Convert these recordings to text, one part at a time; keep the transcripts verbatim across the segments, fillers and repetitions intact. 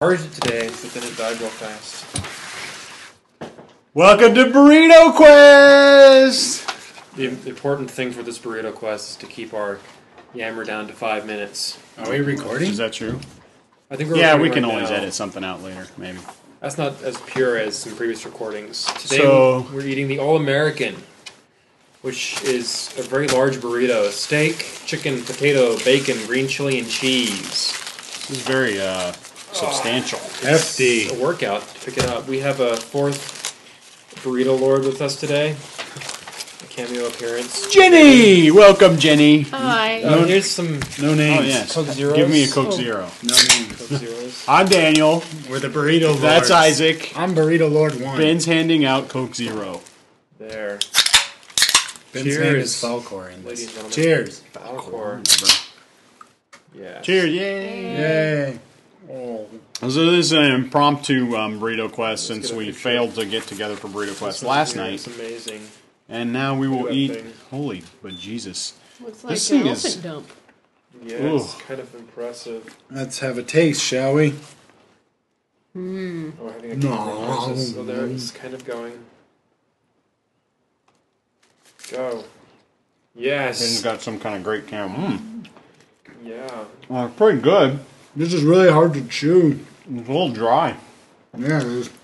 Charged it today, but then it died real fast. Welcome to Burrito Quest! The important thing for this burrito quest is to keep our yammer down to five minutes. Are we recording? Is that true? I think we're Yeah, we recording can right always now. edit something out later, maybe. That's not as pure as some previous recordings. Today So- we're eating the All-American, which is a very large burrito. Steak, chicken, potato, bacon, green chili, and cheese. This is very uh, substantial. Hefty. It's a workout to pick it up. We have a fourth burrito lord with us today. A cameo appearance. Jenny! Welcome, Jenny. Hi. Uh, here's some No names. Oh, yes. Coke Zeros. Give me a Coke Oh. Zero. No names. Coke Zeros. I'm Daniel. We're the Burrito Lords. That's Isaac. I'm Burrito Lord One. Ben's handing out Coke Zero. There. Ben's Cheers. name is Falcor in Ladies this. and gentlemen. Cheers. Falcor. Yeah. Cheers, yay! Yay. So this is an impromptu um, Burrito Quest Let's since get a we picture. failed to get together for Burrito Quest This one last here night. is amazing. And now we will Look at that eat... thing. Holy but Jesus. Looks like This an thing is- elephant dump. Yeah, it's Ooh. kind of impressive. Let's have a taste, shall we? Oh, we're having a No. camera. Where's this? Oh, there it's kind of going. Go. Ben's Yes. got some kind of great camera. Mm. Yeah. Uh, pretty good. This is really hard to chew. It's a little dry. Yeah, it is.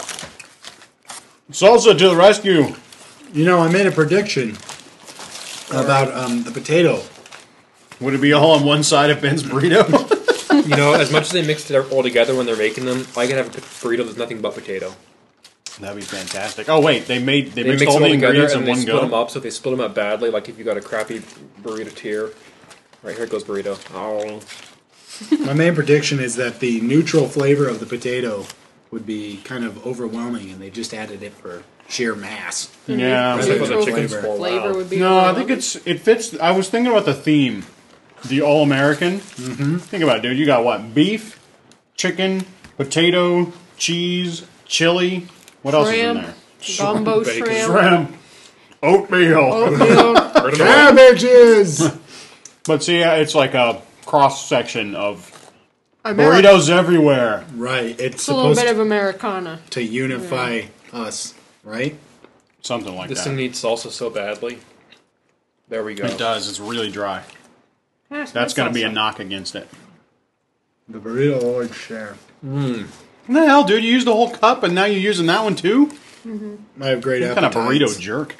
Salsa to the rescue. You know, I made a prediction about um, the potato. Would it be all on one side of Ben's burrito? You know, as much as they mixed it all together when they're making them, I could have a burrito that's nothing but potato. That'd be fantastic. Oh wait, they made they, They mixed mix all it all the together ingredients and in they one split them go. up. So if they split them up badly, like if you got a crappy burrito tier, right here goes burrito. Oh. My main prediction is that the neutral flavor of the potato would be kind of overwhelming, and they just added it for sheer mass. Yeah. I think Neutral the chicken's flavor. full. Flavor Wow. would be. No, I overwhelming. think it's it fits. I was thinking about the theme, the all American. Mm-hmm. Think about it, dude. You got what? Beef, chicken, potato, cheese, chili. What else is in Shrimp. there? Gumbo Bacon. shrimp. Shrimp, oatmeal. Oatmeal. Cabbages! But see, uh, it's like a cross section of America. burritos everywhere. Right, it's It's a little supposed bit of Americana. to unify us, right? Something like This that. thing needs salsa so badly. There we go. It does. It's really dry. Pass That's my going to be a salsa. knock against it. The Burrito Lord share. What the hell, dude? You used the whole cup, and now you're using that one too? I have great What kind of appetites. burrito jerk?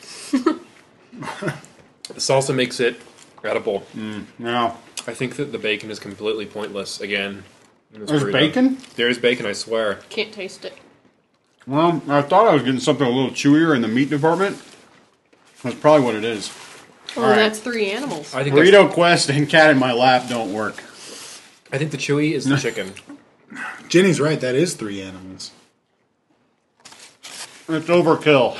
The salsa makes it edible. No. I think that the bacon is completely pointless again. in this There's burrito. bacon? There is bacon, I swear. Can't taste it. Well, I thought I was getting something a little chewier in the meat department. That's probably what it is. Oh, All right. that's three animals. I think that's, Burrito Quest and Cat in My Lap don't work. I think the chewy is the chicken. Jenny's right, that is three animals. It's overkill.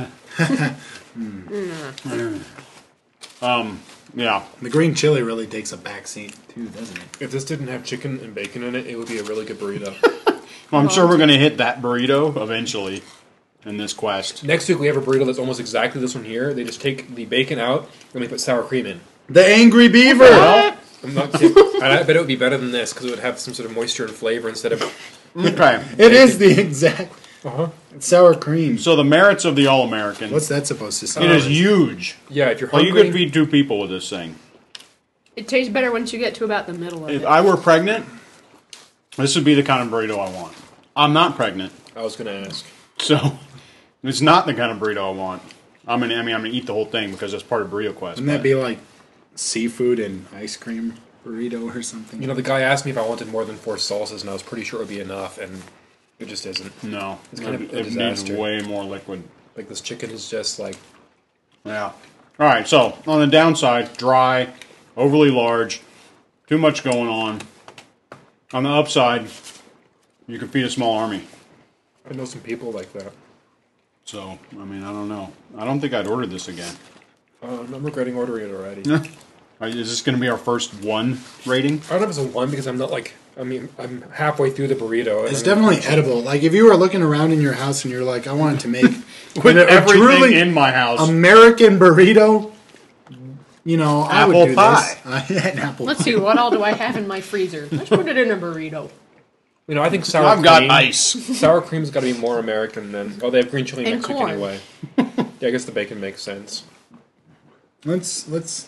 um, yeah. The green chili really takes a backseat too, doesn't it? If this didn't have chicken and bacon in it, it would be a really good burrito. I'm sure we're going to hit that burrito eventually in this quest. Next week we have a burrito that's almost exactly this one here. They just take the bacon out and they put sour cream in. The Angry Beaver! I'm not kidding. And I bet it would be better than this because it would have some sort of moisture and flavor instead of. Okay. It is the exact Uh-huh. sour cream. So the merits of the All-American. What's that supposed to It sound? is huge. Yeah, if you're Well, hungry. you could feed two people with this thing. It tastes better once you get to about the middle of If it. I were pregnant, this would be the kind of burrito I want. I'm not pregnant, I was going to ask. so it's not the kind of burrito I want. I'm gonna, I mean, I'm gonna eat the whole thing because it's part of Burrito Quest. Wouldn't that but- be like seafood and ice cream burrito or something? You know, the guy asked me if I wanted more than four salsas, and I was pretty sure it would be enough, and it just isn't. No, It's kind of it, a it needs disaster. way more liquid. Like, this chicken is just like. Yeah. All right. So on the downside, dry, overly large, too much going on. On the upside, you can feed a small army. I know some people like that. So I mean, I don't know. I don't think I'd order this again. Uh, I'm regretting ordering it already. Uh, Is this going to be our first one rating? I don't know if it's a one because I'm not like. I mean, I'm halfway through the burrito. and It's I'm- definitely edible. Like if you were looking around in your house and you're like, I wanted to make With a everything truly in my house. American burrito, you know, I Apple would do pie. this. An apple Let's pie. see, what all do I have in my freezer? Let's put it in a burrito. You know, I think sour I've cream. got ice. Sour cream's got to be more American than. Oh, they have green chili And next week corn. anyway. Yeah, I guess the bacon makes sense. Let's let's.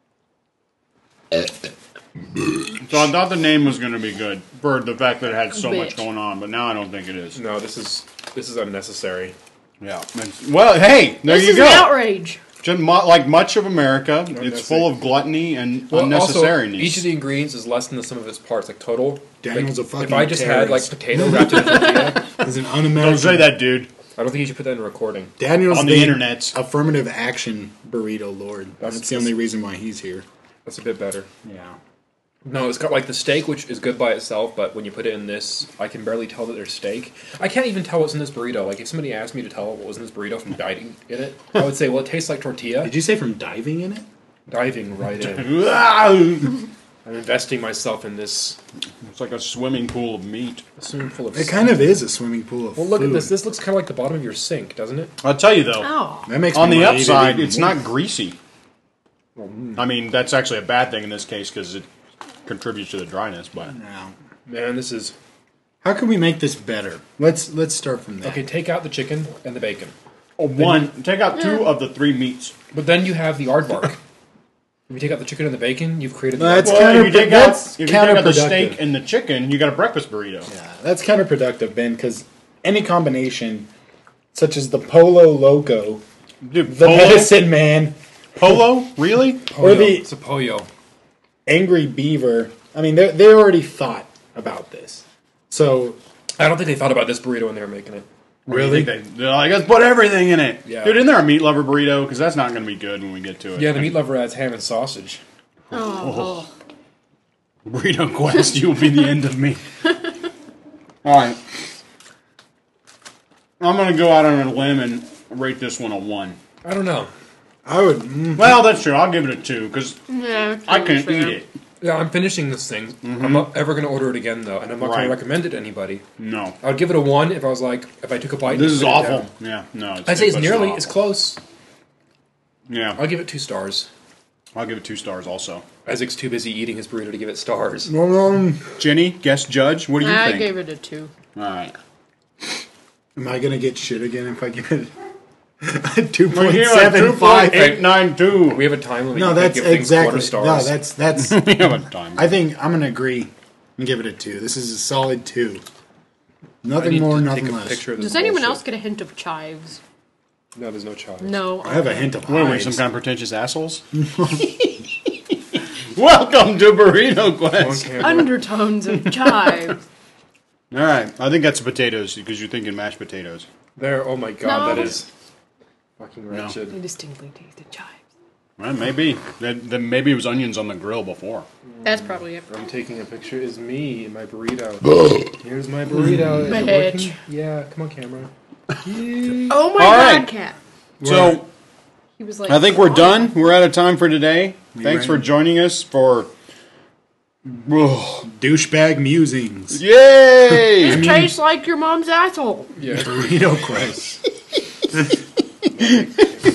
So I thought the name was going to be good for the fact that it had so much Bitch. going on, but now I don't think it is. No, this is this is unnecessary. Yeah. It's- Well, hey, there This you is go. an outrage. Just mu- like much of America, it's Unnecessary. full of gluttony and Well, unnecessariness. also, each of the ingredients is less than the sum of its parts, like total. Daniel's like, a fucking If I just had like terrorist. potato wrapped in a tortilla, Is an un-American. Don't say that, dude. I don't think you should put that in a recording. Daniel's On the internets. affirmative action burrito lord. That's, That's- the only reason why he's here. That's a bit better. Yeah. No, it's got like the steak, which is good by itself, but when you put it in this, I can barely tell that there's steak. I can't even tell what's in this burrito. Like, if somebody asked me to tell what was in this burrito from diving in it, I would say, well, it tastes like tortilla. Did you say from diving in it? Diving right in. it's I'm investing myself in this like a swimming pool of meat. swimming pool of It kind of is a swimming pool of Well, look food. at this. This looks kind of like the bottom of your sink, doesn't it? I'll tell you though, Oh. That makes on me the wanna eat it upside, even it's more. not greasy. I mean, that's actually a bad thing in this case because it contributes to the dryness. But No. Man, this is... How can we make this better? Let's let's start from there. Okay, take out the chicken and the bacon. oh, one, take out two of the three meats. But then you have the aardvark. If you take out the chicken and the bacon, you've created the Well, that's aardvark. Well, counter- if you take out, that's if you take out the counterproductive. steak and the chicken, you got a breakfast burrito. Yeah, that's counterproductive, Ben, because any combination, such as the Polo Loco, Dude, the polo, Medicine Man, polo, really? or the It's a pollo. Angry Beaver, I mean, they they already thought about this. So, I don't think they thought about this burrito when they were making it. really? They, they're like, let's put everything in it. Yeah. Dude, isn't there a meat lover burrito? Because that's not going to be good when we get to it. Yeah, the meat lover adds ham and sausage. Oh. Burrito Quest, you'll be the end of me. All right. I'm going to go out on a limb and rate this one a one. I don't know. I would. Mm, Well, that's true. I'll give it a two because Yeah. I can't eat it. Yeah, I'm finishing this thing. I'm not ever going to order it again, though, and I'm not going Right. to recommend it to anybody. No. I would give it a one if I was like, if I took a bite. This and is put it awful. down. Yeah, no. It's I'd say it's but nearly, awful. it's close. Yeah, I'll give it two stars. I'll give it two stars also. Isaac's too busy eating his burrito to give it stars. um, Jenny, guest judge, what do you I think? gave it a two. All right. am I gonna get shit again if I give it a two We're point here at seven two five? point eight nine two. We have a time limit. No, You can't that's give things exactly. quarter No, stars. that's that's. We have a time. I think I'm gonna agree and give it a two. This is a solid two. I Nothing need more, to nothing take a less. picture of this Does anyone bullshit. else get a hint of chives? No, there's no chives. No. I have a hint of What are we, hives. some kind of pretentious assholes? Welcome to Burrito On Quest. camera. Undertones of chives. All right, I think that's potatoes because you're thinking mashed potatoes. There, oh my god, No. that is fucking No. wretched. I distinctly tasted chives. Well, maybe. Then, then maybe it was onions on the grill before. That's probably it. I'm taking a picture. Is me in my burrito. Here's my burrito. Is it Bitch. working? Yeah, come on, camera. Oh my All god, right. cat. So He was like, I think we're done. We're out of time for today. Thanks for ready? joining us for. Ugh. Douchebag musings. Yay! It tastes like your mom's asshole. Yeah. Burrito Quest.